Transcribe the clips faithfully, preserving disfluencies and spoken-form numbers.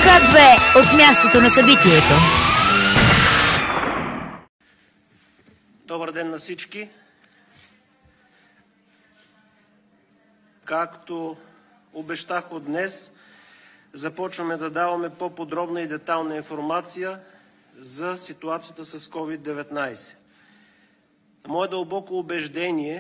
К две от мястото на събитието. Добър ден на всички. Както обещах от днес, започваме да даваме по-подробна и детайлна информация за ситуацията с ковид деветнайсет. Мое дълбоко убеждение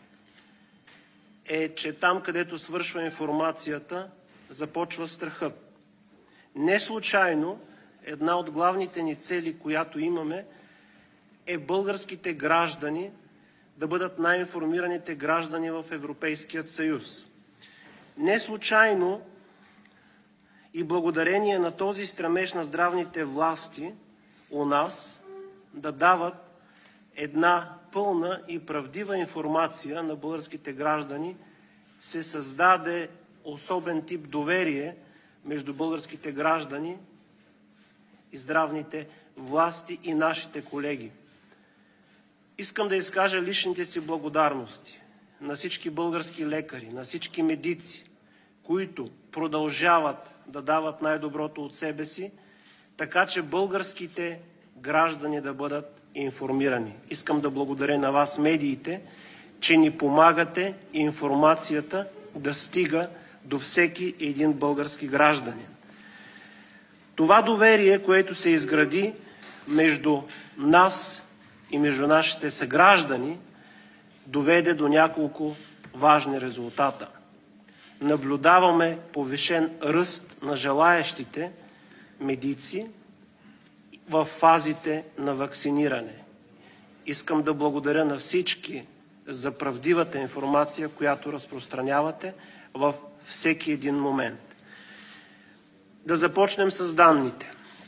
е, че там, където свършва информацията, започва страхът. Не случайно една от главните ни цели, която имаме, е българските граждани да бъдат най-информираните граждани в Европейският съюз. Не случайно и благодарение на този стремеж на здравните власти у нас да дават една пълна и правдива информация на българските граждани, се създаде особен тип доверие между българските граждани и здравните власти и нашите колеги. Искам да изкажа личните си благодарности на всички български лекари, на всички медици, които продължават да дават най-доброто от себе си, така че българските граждани да бъдат информирани. Искам да благодаря на вас, медиите, че ни помагате информацията да стига до всеки един български гражданин. Това доверие, което се изгради между нас и между нашите съграждани, доведе до няколко важни резултата. Наблюдаваме повишен ръст на желаещите медици в фазите на вакциниране. Искам да благодаря на всички за правдивата информация, която разпространявате в всеки един момент. Да започнем с данните.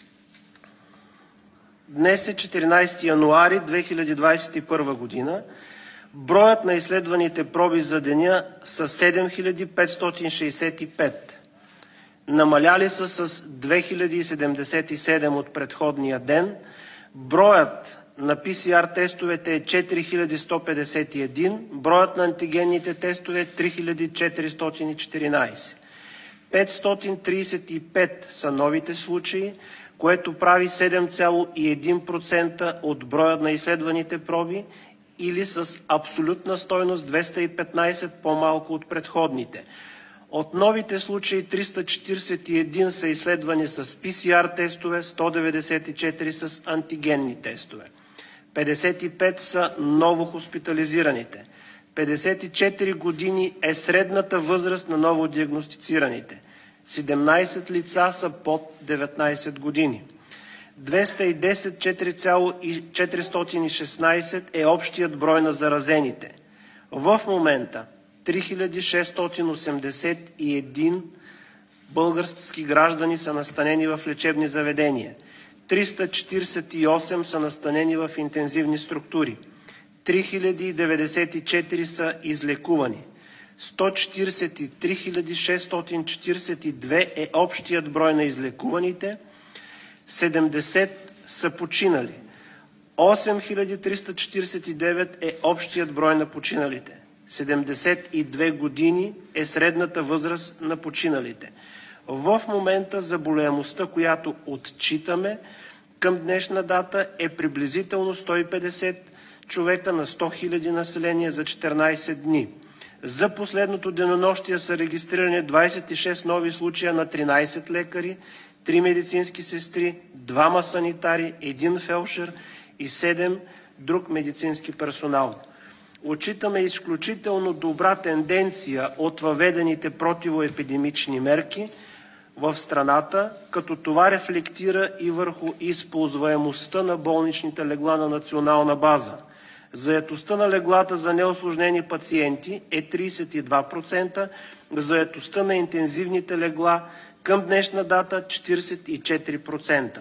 Днес е четиринайсети януари две хиляди двайсет и първа година. Броят на изследваните проби за деня са седем хиляди петстотин шейсет и пет. Намаляли са с две хиляди седемдесет и седем от предходния ден. Броят на пи си ар тестовете е четири хиляди сто петдесет и един. Броят на антигенните тестове е три хиляди четиристотин и четиринайсет. петстотин трийсет и пет са новите случаи, което прави седем цяло и един процента от броя на изследваните проби или с абсолютна стойност двеста и петнайсет по-малко от предходните. От новите случаи триста четирийсет и един са изследвани с пи си ар тестове, сто деветдесет и четири с антигенни тестове. петдесет и пет са ново хоспитализираните. петдесет и четири години е средната възраст на ново диагностицираните. седемнайсет лица са под деветнайсет години. двеста и десет хиляди четиристотин и шестнайсет е общият брой на заразените. В момента три хиляди шестстотин осемдесет и един български граждани са настанени в лечебни заведения. триста четирийсет и осем са настанени в интензивни структури. три хиляди деветдесет и четири са излекувани. сто четирийсет и три хиляди шестстотин четирийсет и две е общият брой на излекуваните. седемдесет са починали. осем хиляди триста четирийсет и девет е общият брой на починалите. седемдесет и две години е средната възраст на починалите. В момента заболеваемостта, която отчитаме към днешна дата, е приблизително сто и петдесет човека на сто хиляди население за четиринайсет дни. За последното денонощие са регистрирани двайсет и шест нови случая на тринайсет лекари, три медицински сестри, двама санитари, един фелдшер и седем друг медицински персонал. Отчитаме изключително добра тенденция от въведените противоепидемични мерки в страната, като това рефлектира и върху използваемостта на болничните легла на национална база. Заетостта на леглата за неусложнени пациенти е трийсет и два процента, заетостта на интензивните легла към днешна дата четирийсет и четири процента.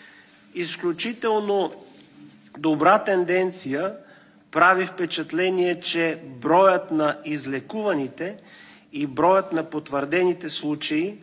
Изключително добра тенденция прави впечатление, че броят на излекуваните и броят на потвърдените случаи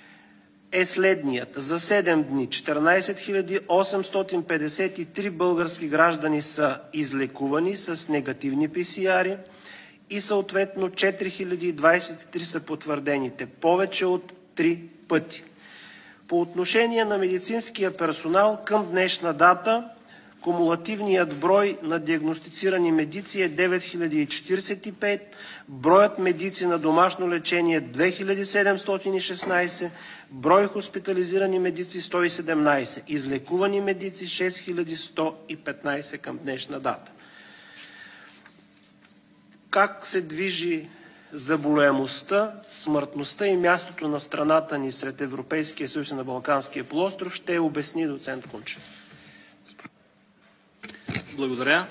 е следният. За седем дни четиринайсет хиляди осемстотин петдесет и три български граждани са излекувани с негативни пи си ар-и и съответно четири хиляди двайсет и три са потвърдените, повече от три пъти. По отношение на медицинския персонал към днешна дата кумулативният брой на диагностицирани медици е девет хиляди четиридесет и пет, броят медици на домашно лечение е две хиляди седемстотин и шестнадесет, брой хоспитализирани медици сто и седемнадесет, излекувани медици шест хиляди сто и петнадесет към днешна дата. Как се движи заболеваемостта, смъртността и мястото на страната ни сред Европейския съюз и на Балканския полуостров, ще обясни доцент Кунчев. Благодаря.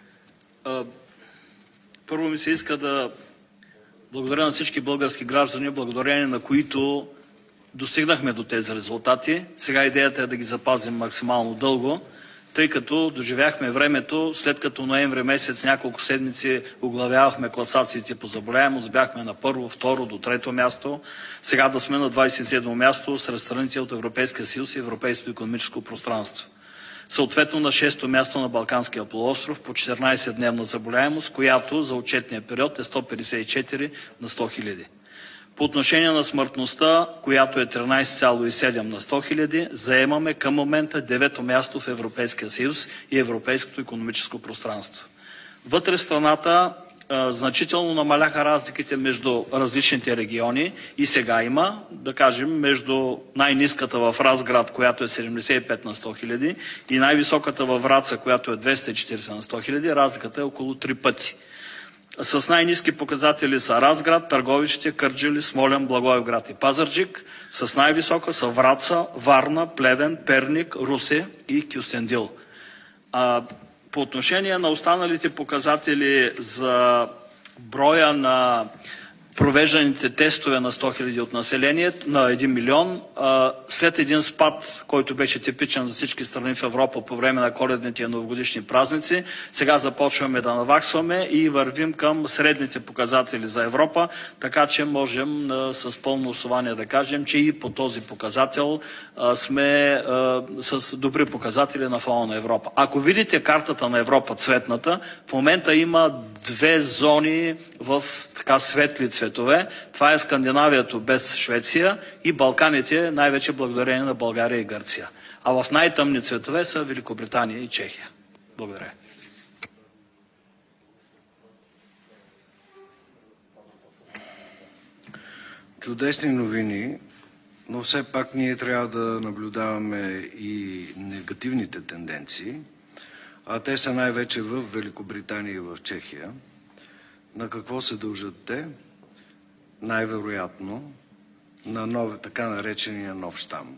Първо ми се иска да благодаря на всички български граждани, благодарение на които достигнахме до тези резултати. Сега идеята е да ги запазим максимално дълго, тъй като доживяхме времето, след като ноември месец няколко седмици оглавявахме класациите по заболеваемост, бяхме на първо, второ до трето място, сега да сме на двадесет и седмо място сред страните от Европейския съюз и Европейското икономическо пространство. Съответно на шесто място на Балканския полуостров по четиринадесетдневна заболеваемост, която за отчетния период е сто петдесет и четири на сто хиляди. По отношение на смъртността, която е тринадесет цяло и седем на сто хиляди, заемаме към момента девето място в Европейския съюз и Европейското икономическо пространство. Вътре в страната а, значително намаляха разликите между различните региони и сега има, да кажем, между най-ниската в Разград, която е седемдесет и пет на сто хиляди, и най-високата във Враца, която е двеста и четиридесет на сто хиляди, разликата е около три пъти. С най-ниски показатели са Разград, Търговище, Кърджали, Смолян, Благоевград и Пазарджик. С най-висока са Враца, Варна, Плевен, Перник, Русе и Кюстендил. А, по отношение на останалите показатели за броя на провежданите тестове на сто хиляди от населението, на един милион, след един спад, който беше типичен за всички страни в Европа по време на коледните и новогодишни празници, сега започваме да наваксваме и вървим към средните показатели за Европа, така че можем с пълно основание да кажем, че и по този показател сме с добри показатели на фона на Европа. Ако видите картата на Европа, цветната, в момента има две зони в така светли цветове. Това е Скандинавието без Швеция и Балканите, най-вече благодарение на България и Гърция. А в най-тъмни цветове са Великобритания и Чехия. Благодаря. Чудесни новини, но все пак ние трябва да наблюдаваме и негативните тенденции, а те са най-вече в Великобритания и в Чехия. На какво се дължат те? Най-вероятно на нов, така наречения нов щам.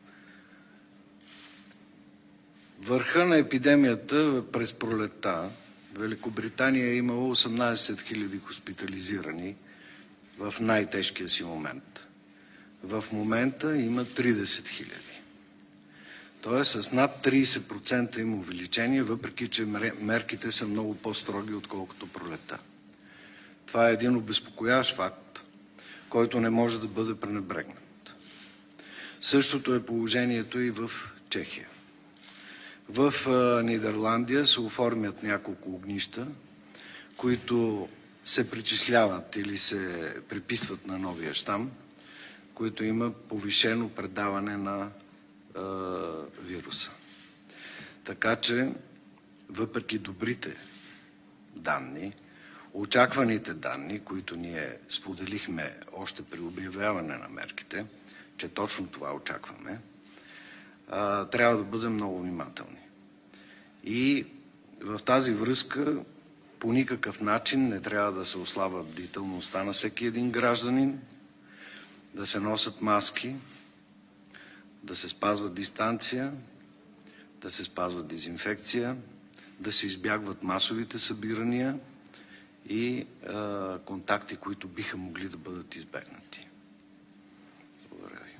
Върха на епидемията през пролетта Великобритания е имала осемнадесет хиляди хоспитализирани в най-тежкия си момент. В момента има тридесет хиляди. Тоест с над тридесет процента има увеличение, въпреки че мерките са много по-строги, отколкото пролетта. Това е един обезпокояващ факт, който не може да бъде пренебрегнат. Същото е положението и в Чехия. В Нидерландия се оформят няколко огнища, които се причисляват или се приписват на новия щам, които има повишено предаване на е, вируса. Така че, въпреки добрите данни, очакваните данни, които ние споделихме още при обявяване на мерките, че точно това очакваме, а, трябва да бъдем много внимателни. И в тази връзка по никакъв начин не трябва да се ослабва бдителността на всеки един гражданин, да се носят маски, да се спазва дистанция, да се спазва дезинфекция, да се избягват масовите събирания и а, контакти, които биха могли да бъдат избегнати. Благодаря ви.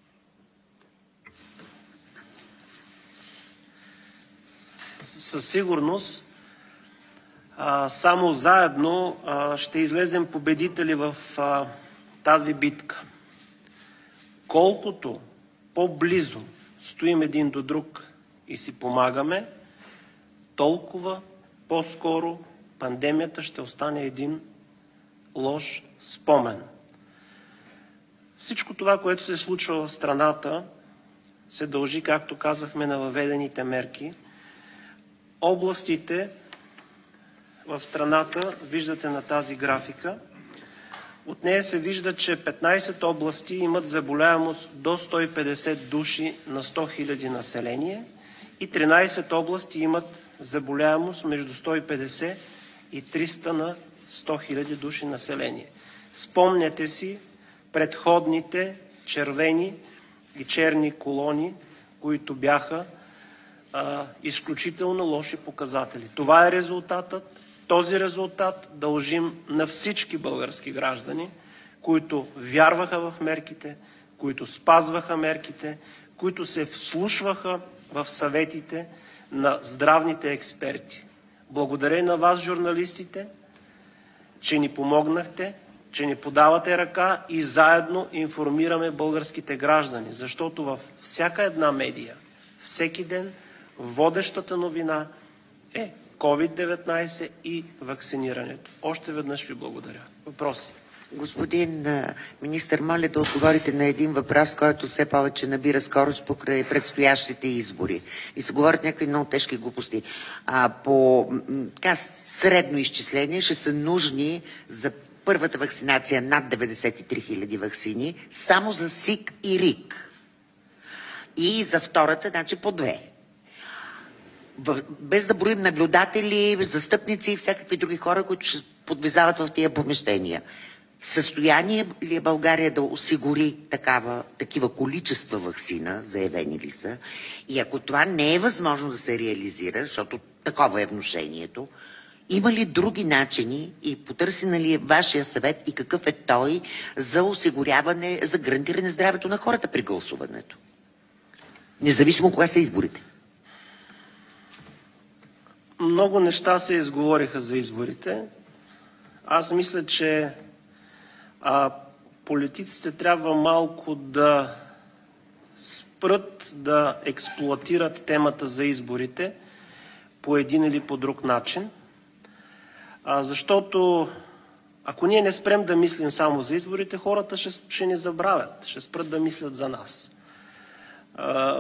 Със сигурност а, само заедно а, ще излезем победители в а, тази битка. Колкото по-близо стоим един до друг и си помагаме, толкова по-скоро пандемията ще остане един лош спомен. Всичко това, което се случва в страната, се дължи, както казахме, на въведените мерки. Областите в страната, виждате на тази графика, от нея се вижда, че петнайсет области имат заболяемост до сто и петдесет души на сто хиляди население и тринайсет области имат заболяемост между сто и петдесет и триста на сто хиляди души население. Спомняте си предходните червени и черни колони, които бяха а, изключително лоши показатели. Това е резултатът. Този резултат дължим на всички български граждани, които вярваха в мерките, които спазваха мерките, които се вслушваха в съветите на здравните експерти. Благодаря на вас, журналистите, че ни помогнахте, че ни подавате ръка и заедно информираме българските граждани, защото във всяка една медия, всеки ден, водещата новина е ковид деветнайсет и вакцинирането. Още веднъж ви благодаря. Въпроси? Господин министър, моля да отговорите на един въпрос, който все повече набира скорост покрай предстоящите избори. И се говорят някакви много тежки глупости. А, по така, средно изчисление ще са нужни за първата вакцинация над деветдесет и три хиляди вакцини, само за СИК и РИК. И за втората, значи по две. Без да броим наблюдатели, застъпници и всякакви други хора, които ще подвизават в тия помещения. В състояние ли е България да осигури такава, такива количества ваксина, заявени ли са? И ако това не е възможно да се реализира, защото такова е внушението, има ли други начини и потърсена ли е вашия съвет и какъв е той за осигуряване, за гарантиране здравето на хората при гласуването? Независимо кога са изборите. Много неща се изговориха за изборите. Аз мисля, че а, политиците трябва малко да спрат да експлоатират темата за изборите по един или по друг начин. А, защото ако ние не спрем да мислим само за изборите, хората ще, ще ни забравят, ще спрат да мислят за нас. А,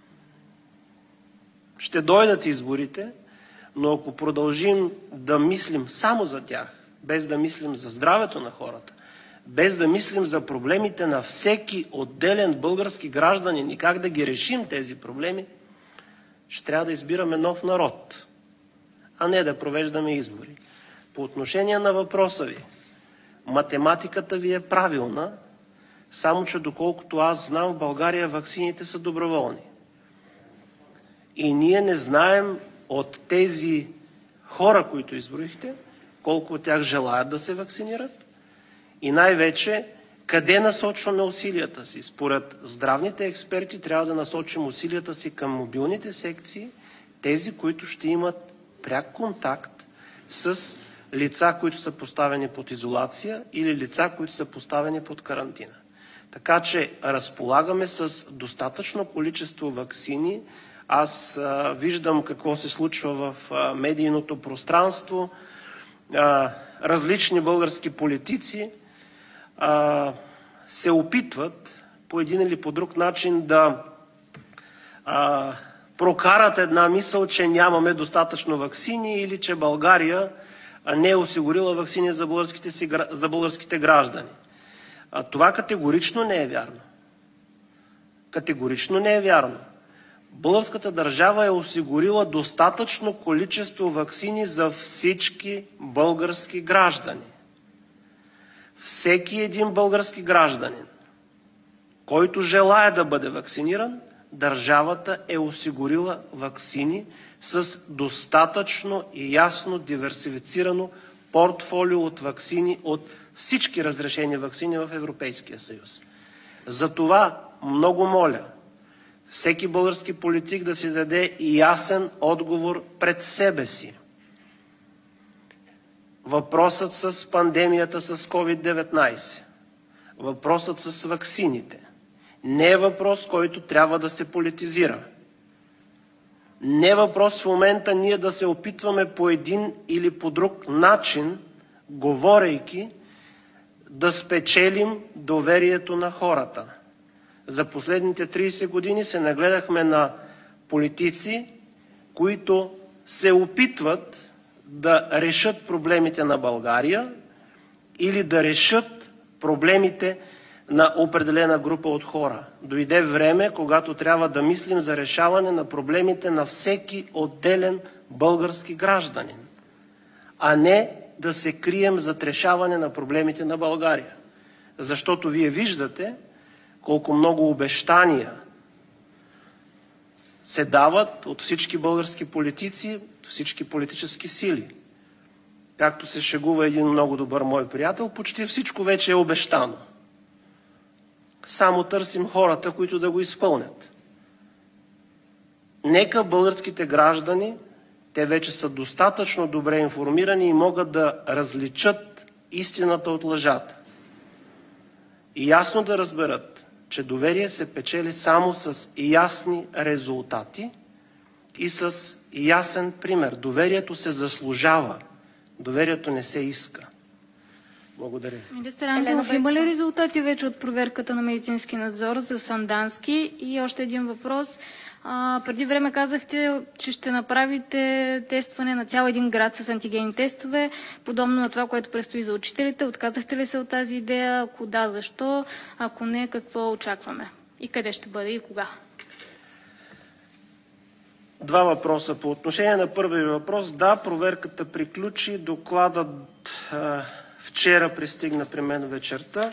ще дойдат изборите, но ако продължим да мислим само за тях, без да мислим за здравето на хората, без да мислим за проблемите на всеки отделен български гражданин и как да ги решим тези проблеми, ще трябва да избираме нов народ, а не да провеждаме избори. По отношение на въпроса ви, математиката ви е правилна, само че доколкото аз знам, в България ваксините са доброволни. И ние не знаем от тези хора, които изброихте, колко от тях желаят да се вакцинират и най-вече къде насочваме усилията си. Според здравните експерти трябва да насочим усилията си към мобилните секции, тези, които ще имат пряк контакт с лица, които са поставени под изолация или лица, които са поставени под карантина. Така че разполагаме с достатъчно количество ваксини. Аз а, виждам какво се случва в а, медийното пространство. А, различни български политици а, се опитват по един или по друг начин да а, прокарат една мисъл, че нямаме достатъчно ваксини или че България не е осигурила ваксини за българските, си, за българските граждани. А, това категорично не е вярно. Категорично не е вярно. Българската държава е осигурила достатъчно количество ваксини за всички български граждани. Всеки един български гражданин, който желае да бъде вакциниран, държавата е осигурила ваксини с достатъчно и ясно диверсифицирано портфолио от ваксини, от всички разрешени ваксини в Европейския съюз. Затова много моля всеки български политик да си даде ясен отговор пред себе си. Въпросът с пандемията с ковид деветнайсет, въпросът с ваксините не е въпрос, който трябва да се политизира. Не е въпрос в момента ние да се опитваме по един или по друг начин, говорейки, да спечелим доверието на хората. За последните трийсет години се нагледахме на политици, които се опитват да решат проблемите на България или да решат проблемите на определена група от хора. Дойде време, когато трябва да мислим за решаване на проблемите на всеки отделен български гражданин, а не да се крием зад решаване на проблемите на България. Защото вие виждате колко много обещания се дават от всички български политици, от всички политически сили. Както се шегува един много добър мой приятел, почти всичко вече е обещано. Само търсим хората, които да го изпълнят. Нека българските граждани, те вече са достатъчно добре информирани и могат да различат истината от лъжата. И ясно да разберат, че доверие се печели само с ясни резултати и с ясен пример. Доверието се заслужава, доверието не се иска. Благодаря. Министър Ангелов, има ли резултати вече от проверката на медицински надзор за Сандански? И още един въпрос. А, преди време казахте, че ще направите тестване на цял един град с антигенни тестове, подобно на това, което предстои за учителите. Отказахте ли се от тази идея? Ако да, защо? Ако не, какво очакваме? И къде ще бъде и кога? Два въпроса. По отношение на първия въпрос, да, проверката приключи. Докладът а, вчера пристигна при мен вечерта.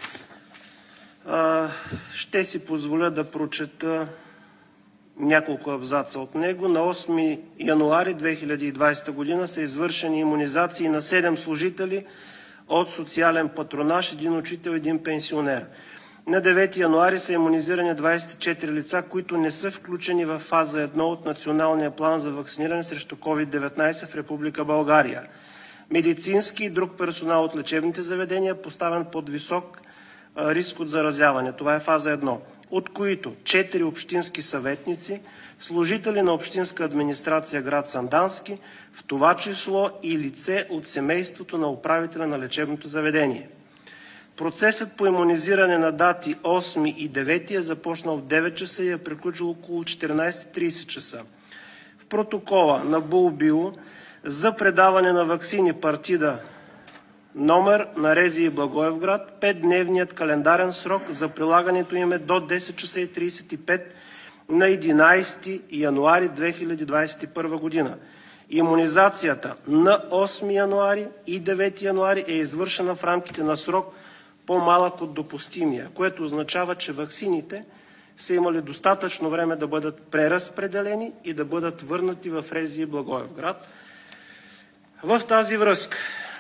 А, ще си позволя да прочета няколко абзаца от него. На осми януари две хиляди и двадесета година са извършени имунизации на седем служители от социален патронаж, един учител, един пенсионер. На девети януари са имунизирани двадесет и четири лица, които не са включени в фаза едно от Националния план за вакциниране срещу ковид деветнадесет в Република България. Медицински и друг персонал от лечебните заведения поставен под висок риск от заразяване. Това е фаза едно. От които четири общински съветници, служители на общинска администрация град Сандански, в това число и лице от семейството на управителя на лечебното заведение. Процесът по имунизиране на дати осми и девети е започнал в девет часа и е приключил около четиринадесет и тридесет часа. В протокола на БУЛБИО за предаване на ваксини партида номер на РЗИ Благоевград, петдневният календарен срок за прилагането им е до десет часа и тридесет и пет на единадесети януари две хиляди двадесет и първа година. Имунизацията на осми януари и девети януари е извършена в рамките на срок по-малък от допустимия, което означава, че ваксините са имали достатъчно време да бъдат преразпределени и да бъдат върнати в РЗИ Благоевград. В тази връзка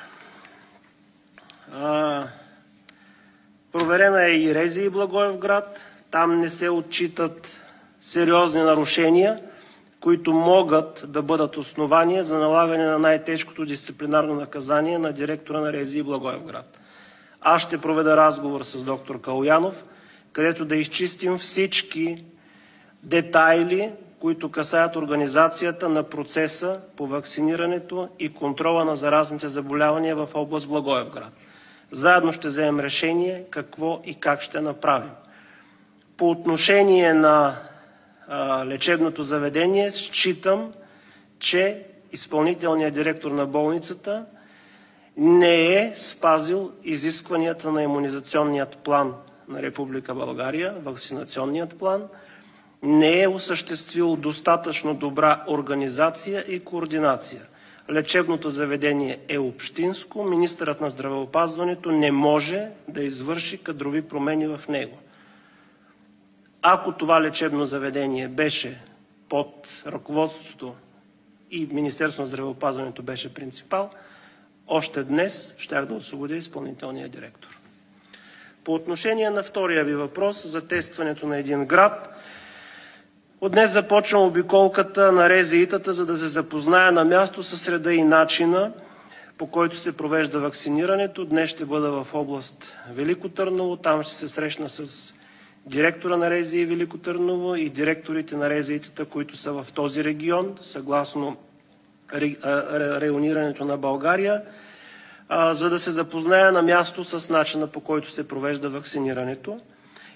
а, проверена е и РЗИ Благоевград. Там не се отчитат сериозни нарушения, които могат да бъдат основания за налагане на най-тежкото дисциплинарно наказание на директора на РЗИ Благоевград. Аз ще проведа разговор с доктор Калоянов, където да изчистим всички детайли, които касаят организацията на процеса по вакцинирането и контрола на заразните заболявания в област Благоевград. Заедно ще вземем решение какво и как ще направим. По отношение на а, лечебното заведение, считам, че изпълнителният директор на болницата не е спазил изискванията на имунизационният план на Република България, вакцинационният план, не е осъществил достатъчно добра организация и координация. Лечебното заведение е общинско, министърът на здравеопазването не може да извърши кадрови промени в него. Ако това лечебно заведение беше под ръководството и Министерството на здравеопазването беше принципал, още днес щях да освободя изпълнителния директор. По отношение на втория ви въпрос за тестването на един град, от днес започвам обиколката на РЗИ-тата, за да се запозная на място със реда и начина, по който се провежда вакцинирането. Днес ще бъда в област Велико Търново, там ще се срещна с директора на РЗИ Велико Търново и директорите на РЗИ-тата, които са в този регион, съгласно районирането на България, за да се запозная на място с начина, по който се провежда вакцинирането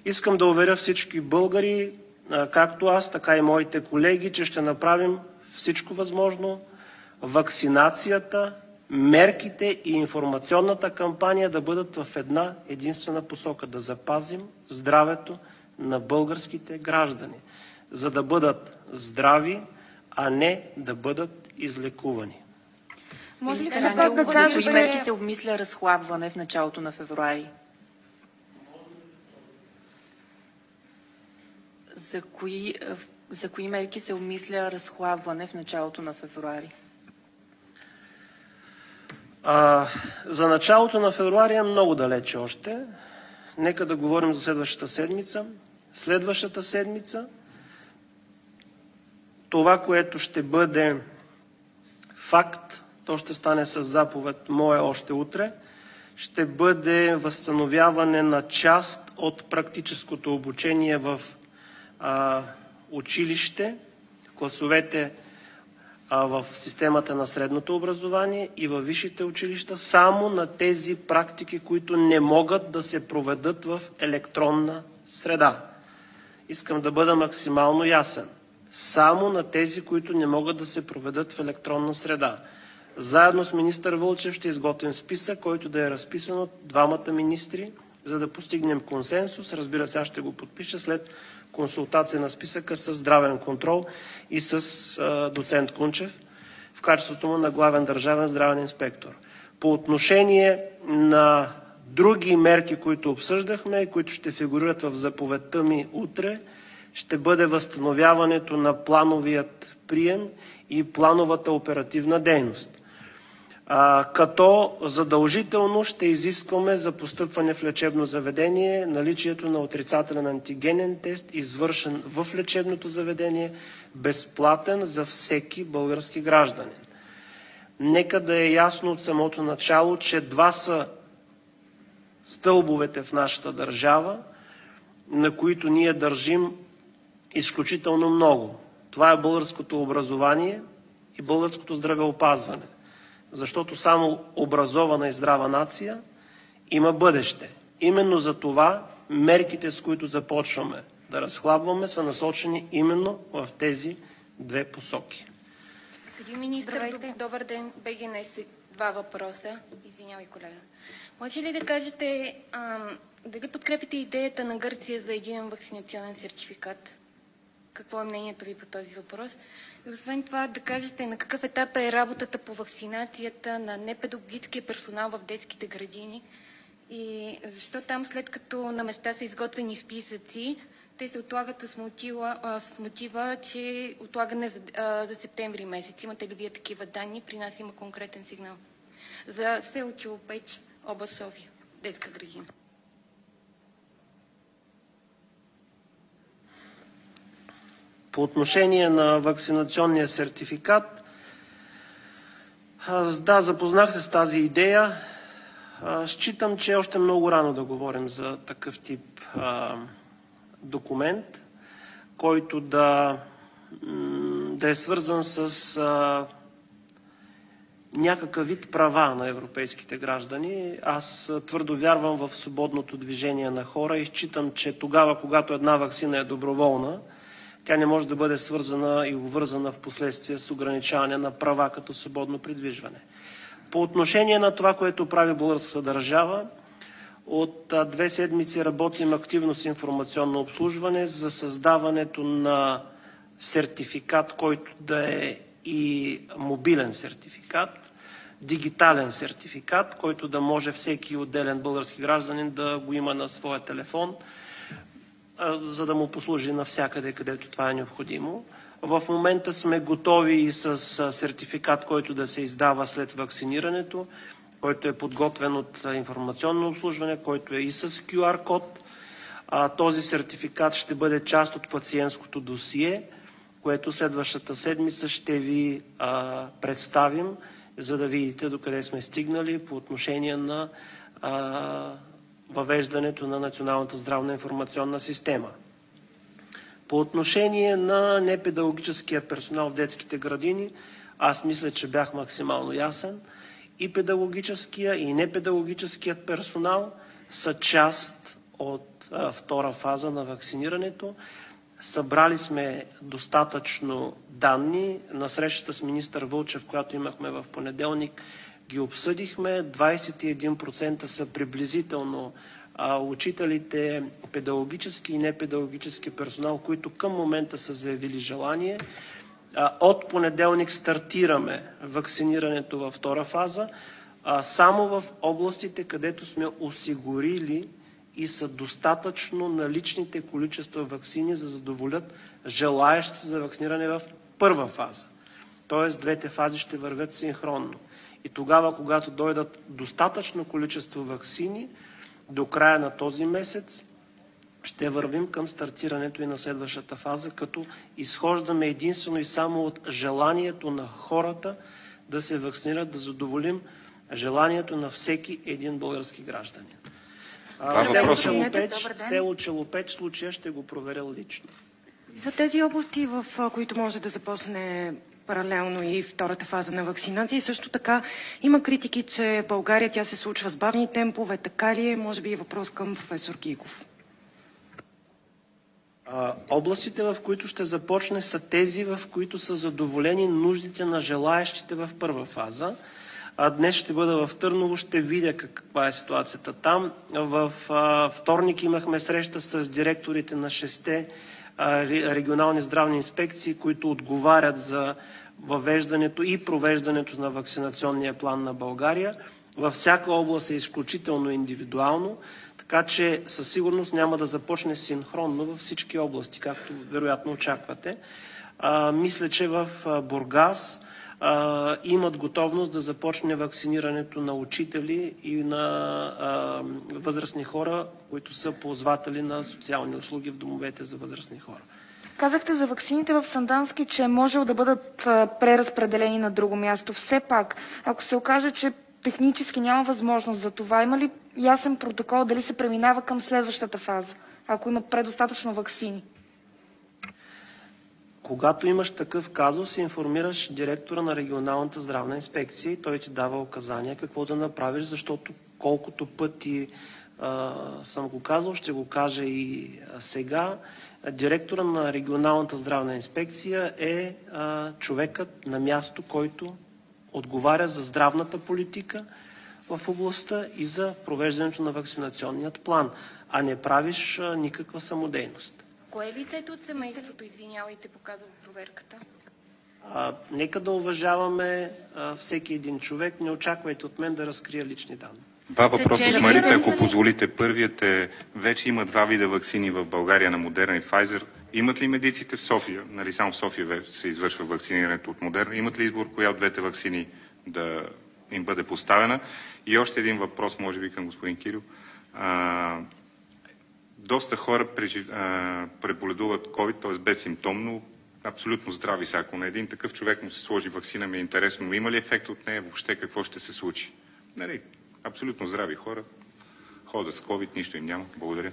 Искам да уверя всички българи, както аз, така и моите колеги, че ще направим всичко възможно вакцинацията, мерките и информационната кампания да бъдат в една единствена посока – да запазим здравето на българските граждани, за да бъдат здрави, а не да бъдат излекувани. Може ли Министър все пак да Ангелов, кажете... за кои мерки се обмисля разхлабване в началото на февруари? За кои, за кои мерки се обмисля разхлабване в началото на февруари? А, за началото на февруари е много далече още. Нека да говорим за следващата седмица. Следващата седмица това, което ще бъде факт, то ще стане с заповед моя още утре, ще бъде възстановяване на част от практическото обучение в а, училище, класовете а, в системата на средното образование и във висшите училища, само на тези практики, които не могат да се проведат в електронна среда. Искам да бъда максимално ясен. Само на тези, които не могат да се проведат в електронна среда. Заедно с министър Вълчев ще изготвим списък, който да е разписан от двамата министри, за да постигнем консенсус. Разбира се, аз ще го подпиша след консултация на списъка с здравен контрол и с а, доцент Кунчев в качеството му на главен държавен здравен инспектор. По отношение на други мерки, които обсъждахме и които ще фигурират в заповедта ми утре, ще бъде възстановяването на плановият прием и плановата оперативна дейност. А, като задължително ще изискваме за постъпване в лечебно заведение наличието на отрицателен антигенен тест, извършен в лечебното заведение, безплатен за всеки български гражданин. Нека да е ясно от самото начало, че два са стълбовете в нашата държава, на които ние държим изключително много. Това е българското образование и българското здравеопазване. Защото само образована и здрава нация има бъдеще. Именно за това мерките, с които започваме да разхлабваме, са насочени именно в тези две посоки. Господин министър, добър ден. БГНС, два въпроса. Извинявай, колега. Може ли да кажете ам, дали подкрепите идеята на Гърция за един вакцинационен сертификат? Какво е мнението ви по този въпрос? И освен това да кажете на какъв етап е работата по вакцинацията на непедагогическия персонал в детските градини и защо там, след като на места са изготвени списъци, те се отлагат с мотива, а, с мотива че отлагане за, а, за септември месец. Имате ли вие такива данни? При нас има конкретен сигнал. За село Челопеч, област София, детска градина. По отношение на вакцинационния сертификат, да, запознах се с тази идея. Считам, че е още много рано да говорим за такъв тип а, документ, който да, да е свързан с а, някакъв вид права на европейските граждани. Аз твърдо вярвам в свободното движение на хора и считам, че тогава, когато една ваксина е доброволна, тя не може да бъде свързана и обвързана в последствие с ограничаване на права като свободно придвижване. По отношение на това, което прави българската държава, от две седмици работим активно с информационно обслужване за създаването на сертификат, който да е и мобилен сертификат, дигитален сертификат, който да може всеки отделен български гражданин да го има на своя телефон, за да му послужи навсякъде, където това е необходимо. В момента сме готови и с сертификат, който да се издава след вакцинирането, който е подготвен от информационно обслужване, който е и с кю ар код. Този сертификат ще бъде част от пациентското досие, което следващата седмица ще ви а, представим, за да видите докъде сме стигнали по отношение на а, въвеждането на Националната здравна информационна система. По отношение на непедагогическия персонал в детските градини, аз мисля, че бях максимално ясен. И педагогическия, и непедагогическият персонал са част от а, втора фаза на вакцинирането. Събрали сме достатъчно данни. На срещата с министър Вълчев, която имахме в понеделник, ги обсъдихме. двадесет и един процента са приблизително а, учителите, педагогически и непедагогически персонал, които към момента са заявили желание. А, от понеделник стартираме вакцинирането във втора фаза, а, само в областите, където сме осигурили и са достатъчно наличните количества ваксини, за да задоволят желаящи за вакциниране в първа фаза. Тоест, двете фази ще вървят синхронно. И тогава, когато дойдат достатъчно количество ваксини, до края на този месец ще вървим към стартирането и на следващата фаза, като изхождаме единствено и само от желанието на хората да се вакцинират, да задоволим желанието на всеки един български гражданин. А, село Челопеч, село Челопеч случая ще го проверя лично. За тези области, в които може да започне паралелно и втората фаза на вакцинация, също така има критики, че в България тя се случва с бавни темпове. Така ли е? Може би е въпрос към професор Гигов. А, областите, в които ще започне, са тези, в които са задоволени нуждите на желаящите в първа фаза. А днес ще бъда в Търново, ще видя каква е ситуацията там. В а, вторник имахме среща с директорите на шесте а, регионални здравни инспекции, които отговарят за въвеждането и провеждането на вакцинационния план на България. Във всяка област е изключително индивидуално, така че със сигурност няма да започне синхронно във всички области, както вероятно очаквате. А, мисля, че в Бургас а, имат готовност да започне вакцинирането на учители и на а, възрастни хора, които са ползватели на социални услуги в домовете за възрастни хора. Казахте за ваксините в Сандански, че е можело да бъдат а, преразпределени на друго място. Все пак, ако се окаже, че технически няма възможност за това, има ли ясен протокол дали се преминава към следващата фаза, ако има предостатъчно ваксини? Когато имаш такъв казус, информираш директора на регионалната здравна инспекция и той ти дава указания какво да направиш, защото колкото пъти а, съм го казал, ще го кажа и сега. Директора на регионалната здравна инспекция е а, човекът на място, който отговаря за здравната политика в областта и за провеждането на вакцинационният план, а не правиш а, никаква самодейност. Кое е лицето от семейството, извинявайте, показва проверката? А, нека да уважаваме а, всеки един човек. Не очаквайте от мен да разкрия лични данни. Два въпроса от Марица, ако позволите. Първият е, вече има два вида ваксини в България на Модерна и Pfizer. Имат ли медиците в София, нали само в София се извършва вакцинирането от Модерна, имат ли избор коя от двете ваксини да им бъде поставена? И още един въпрос, може би към господин Кирил. А, доста хора прежив... а, преболедуват COVID, т.е. безсимптомно, абсолютно здрави са. Ако на един такъв човек му се сложи ваксина, ми е интересно, има ли ефект от нея, въобще какво ще се случи? Нали, абсолютно здрави хора, ходят с COVID, нищо им няма. Благодаря.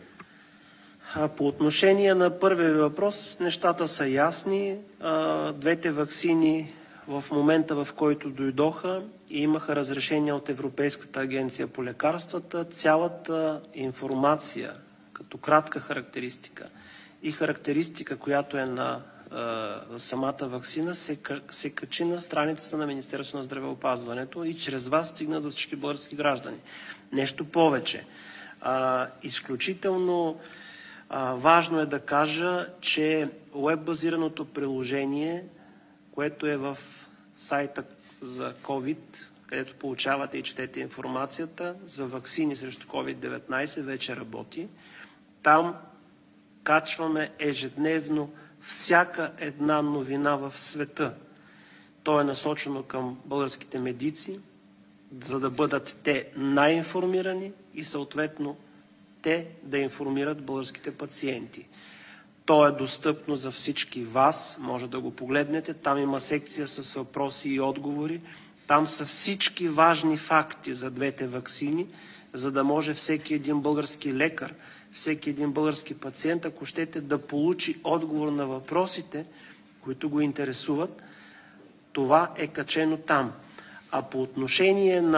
По отношение на първия въпрос, нещата са ясни. Двете ваксини в момента, в който дойдоха и имаха разрешение от Европейската агенция по лекарствата, цялата информация като кратка характеристика и характеристика, която е на самата ваксина, се, се качи на страницата на Министерството на здравеопазването и чрез вас стигна до всички български граждани. Нещо повече. А, изключително а, важно е да кажа, че уеб-базираното приложение, което е в сайта за COVID, където получавате и четете информацията за ваксини срещу COVID деветнайсет, вече работи. Там качваме ежедневно всяка една новина в света. То е насочено към българските медици, за да бъдат те най-информирани и съответно те да информират българските пациенти. То е достъпно за всички вас, може да го погледнете. Там има секция с въпроси и отговори. Там са всички важни факти за двете ваксини, за да може всеки един български лекар, всеки един български пациент, ако щете, да получи отговор на въпросите, които го интересуват. Това е качено там. А по отношение на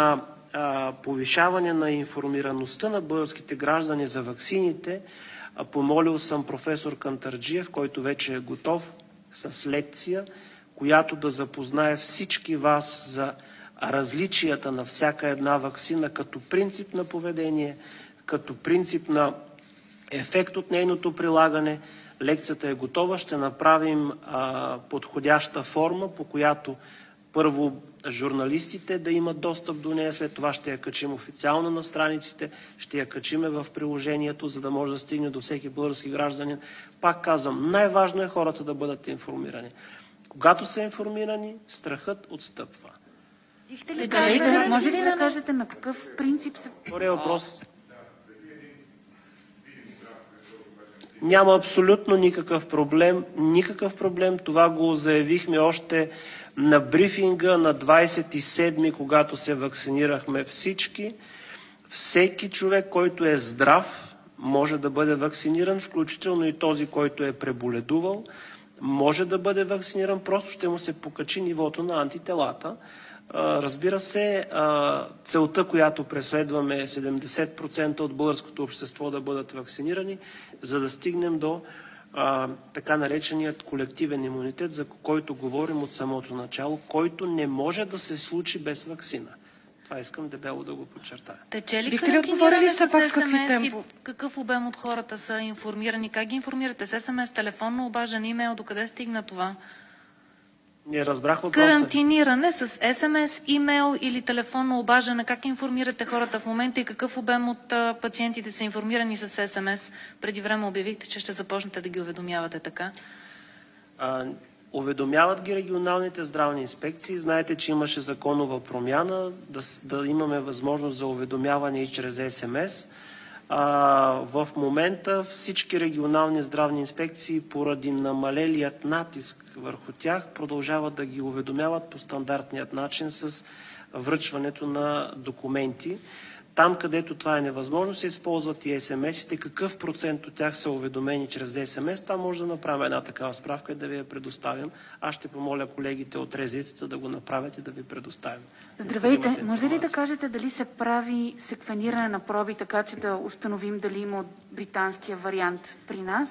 а, повишаване на информираността на българските граждани за ваксините, а, помолил съм професор Кантарджиев, който вече е готов с лекция, която да запознае всички вас за различията на всяка една ваксина като принцип на поведение, като принцип на ефект от нейното прилагане. Лекцията е готова, ще направим а, подходяща форма, по която първо журналистите да имат достъп до нея, след това ще я качим официално на страниците, ще я качиме в приложението, за да може да стигне до всеки български гражданин. Пак казвам, най-важно е хората да бъдат информирани. Когато са информирани, страхът отстъпва. Ли, да, може ли да кажете на какъв принцип се... Втория въпрос. Няма абсолютно никакъв проблем. Никакъв проблем. Това го заявихме още на брифинга на двадесет и седми, когато се вакцинирахме всички. Всеки човек, който е здрав, може да бъде вакциниран, включително и този, който е преболедувал, може да бъде вакциниран, просто ще му се покачи нивото на антителата. Разбира се, целта, която преследваме е седемдесет процента от българското общество да бъдат вакцинирани, за да стигнем до а, така нареченият колективен имунитет, за който говорим от самото начало, който не може да се случи без вакцина. Това искам дебело да го подчертая. Тече ли Бихте ли отговорили все пак с какви темпо? Какъв обем от хората са информирани? Как ги информирате? С ес-ем-ес, телефонно обаждане, имейл, докъде стигна това? Не разбрах въпроса. Карантиниране с ес-ем-ес, имейл или телефонно обаждане. Как информирате хората в момента и какъв обем от а, пациентите са информирани с ес-ем-ес? Преди време обявихте, че ще започнете да ги уведомявате така. А, уведомяват ги регионалните здравни инспекции. Знаете, че имаше законова промяна, да, да имаме възможност за уведомяване и чрез ес-ем-ес. А, в момента всички регионални здравни инспекции, поради намалелият натиск върху тях, продължават да ги уведомяват по стандартният начин с връчването на документи. Там, където това е невъзможно, се използват и ес-ем-есите. Какъв процент от тях са уведомени чрез ес-ем-ес, там може да направим една такава справка и да ви я предоставим. Аз ще помоля колегите от резитата да го направят и да ви предоставим. Здравейте, може ли да кажете дали се прави секвениране на проби, така че да установим дали има от британския вариант при нас?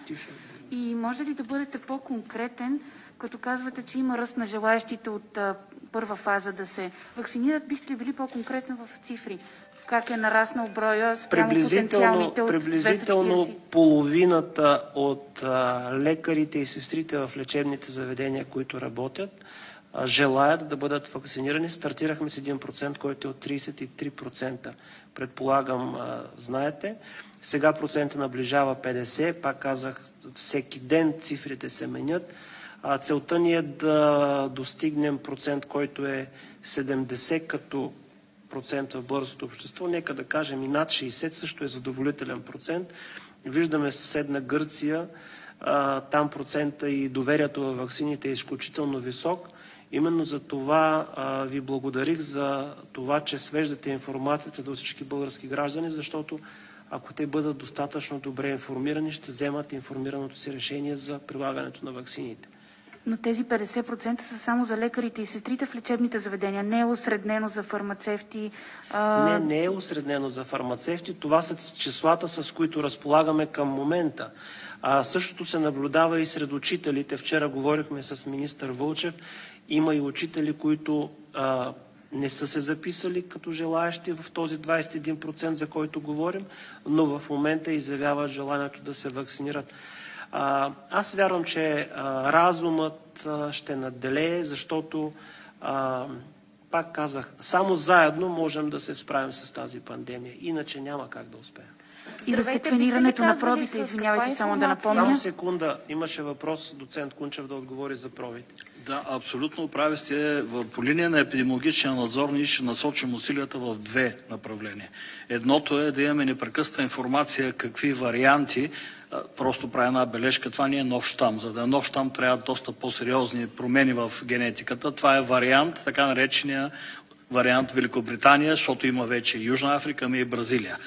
И може ли да бъдете по-конкретен, като казвате, че има ръст на желаящите от а, първа фаза да се вакцинират? Бихте ли били по-конкретно в цифри? Как е нараснал броя спрямо потенциалните от Приблизително половината от а, лекарите и сестрите в лечебните заведения, които работят, а, желаят да бъдат вакцинирани. Стартирахме с един процент, който е от тридесет и три процента. Предполагам, а, знаете. Сега процента наближава петдесет. Пак казах, всеки ден цифрите се менят. А, целта ни е да достигнем процент, който е седемдесет като процент в българското общество. Нека да кажем и над шейсет също е задоволителен процент. Виждаме съседна Гърция, а, там процента и доверието във ваксините е изключително висок. Именно за това а, ви благодарих за това, че свеждате информацията до всички български граждани, защото ако те бъдат достатъчно добре информирани, ще вземат информираното си решение за прилагането на ваксините. Но тези петдесет процента са само за лекарите и сестрите в лечебните заведения. Не е осреднено за фармацевти. А... Не, не е осреднено за фармацевти. Това са числата, с които разполагаме към момента. А същото се наблюдава и сред учителите. Вчера говорихме с министър Вълчев. Има и учители, които а, не са се записали като желаящи в този двадесет и един процент, за който говорим, но в момента изявяват желанието да се вакцинират. А, аз вярвам, че а, разумът а, ще надделее, защото, а, пак казах, само заедно можем да се справим с тази пандемия. Иначе няма как да успеем. И за секвенирането на пробите, извинявайте само да напомня. Само секунда, имаше въпрос доцент Кунчев да отговори за пробите. Да, абсолютно прави сте. По линия на епидемиологичния надзор ние ще насочим усилията в две направления. Едното е да имаме непрекъсната информация какви варианти, просто правя една бележка, това не е нов щам. За да е нов щам трябва доста по-сериозни промени в генетиката. Това е вариант, така наречения вариант Великобритания, защото има вече Южна Африка, ами и Бразилия.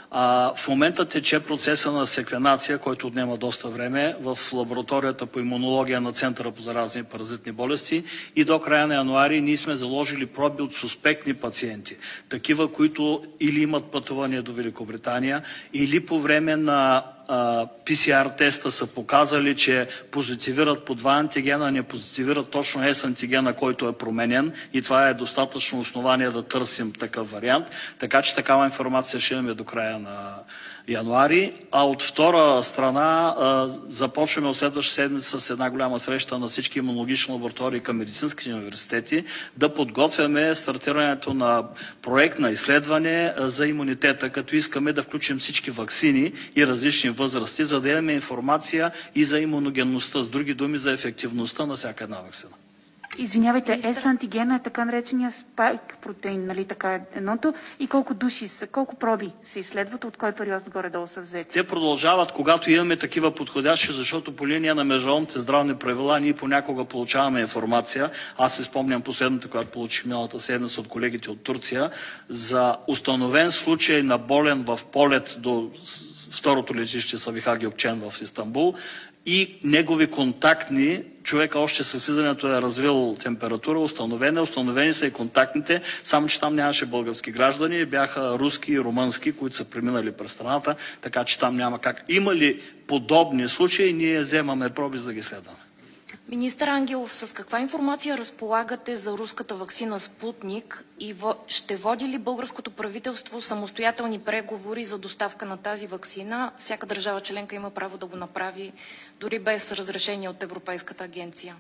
А, в момента тече процеса на секвенация, който отнема доста време в лабораторията по имунология на Центъра по заразни и паразитни болести и до края на януари ние сме заложили проби от суспектни пациенти. Такива, които или имат пътуване до Великобритания, или по време на пи си ар теста са показали, че позитивират по два антигена, не позитивират точно С антигена, който е променен и това е достатъчно основание да търсим такъв вариант. Така че такава информация ще имаме до края на януари. А от втора страна започваме от следващата седмица с една голяма среща на всички имунологични лаборатории към медицинските университети да подготвяме стартирането на проект на изследване за имунитета, като искаме да включим всички ваксини и различни възрасти, за да имаме информация и за имуногенността, с други думи за ефективността на всяка една ваксина. Извинявайте, С-антигена е така наречения спайк протеин, нали така е едното? И колко души са, колко проби се изследват, от кой период горе-долу са взети? Те продължават, когато имаме такива подходящи, защото по линия на международните здравни правила ние понякога получаваме информация. Аз се спомням последната, която получих миналата седмица от колегите от Турция, за установен случай на болен в полет до второто летище Сабиха Гьокчен в Истанбул и негови контактни, човека още със слизането е развил температура, установена, установени са и контактните, само че там нямаше български граждани, бяха руски и румънски, които са преминали през страната, така че там няма как. Има ли подобни случаи, ние вземаме проби за да ги следваме. Министър Ангелов, с каква информация разполагате за руската ваксина Спутник и ще води ли българското правителство самостоятелни преговори за доставка на тази ваксина? Всяка държава членка има право да го направи дори без разрешение от Европейската агенция.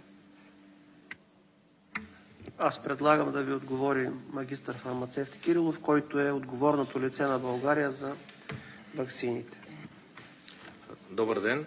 Аз предлагам да ви отговори магистър фармацевт Кирилов, който е отговорното лице на България за ваксините. Добър ден.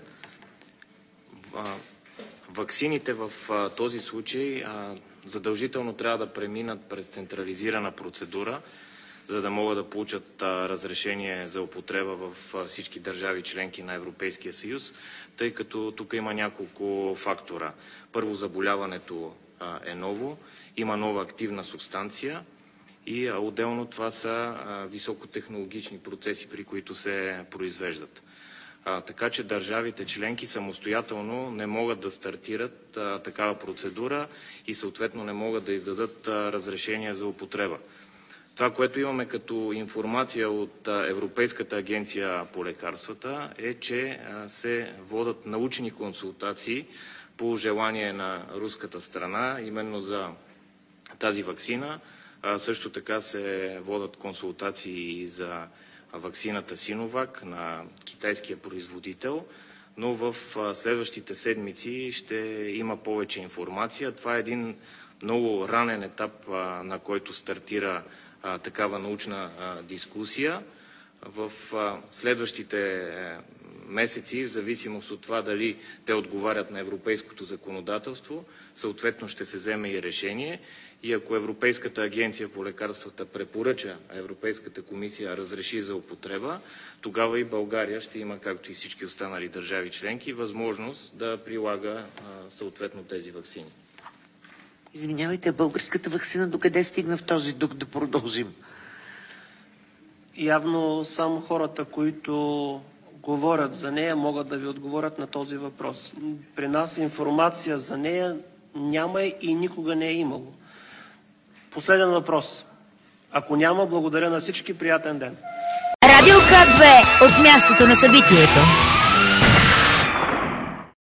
Ваксините в а, този случай а, задължително трябва да преминат през централизирана процедура, за да могат да получат а, разрешение за употреба в а, всички държави членки на Европейския съюз, тъй като тук има няколко фактора. Първо, заболяването а, е ново, има нова активна субстанция и а, отделно това са а, високотехнологични процеси, при които се произвеждат. А, така че държавите членки самостоятелно не могат да стартират а, такава процедура и съответно не могат да издадат а, разрешение за употреба. Това, което имаме като информация от а, Европейската агенция по лекарствата е, че а, се водят научни консултации по желание на руската страна, именно за тази ваксина. А, също така се водят консултации за ваксината Синовак на китайския производител, но в следващите седмици ще има повече информация. Това е един много ранен етап, на който стартира такава научна дискусия. В следващите месеци, в зависимост от това дали те отговарят на европейското законодателство, съответно ще се вземе и решение. И ако Европейската агенция по лекарствата препоръча, а Европейската комисия разреши за употреба, тогава и България ще има, както и всички останали държави членки, възможност да прилага съответно тези ваксини. Извинявайте, българската ваксина докъде стигна в този дух, да продължим? Явно само хората, които говорят за нея, могат да ви отговорят на този въпрос. При нас информация за нея няма и никога не е имало. Последен въпрос. Ако няма, благодаря на всички. Приятен ден. Радио К две от мястото на събитието.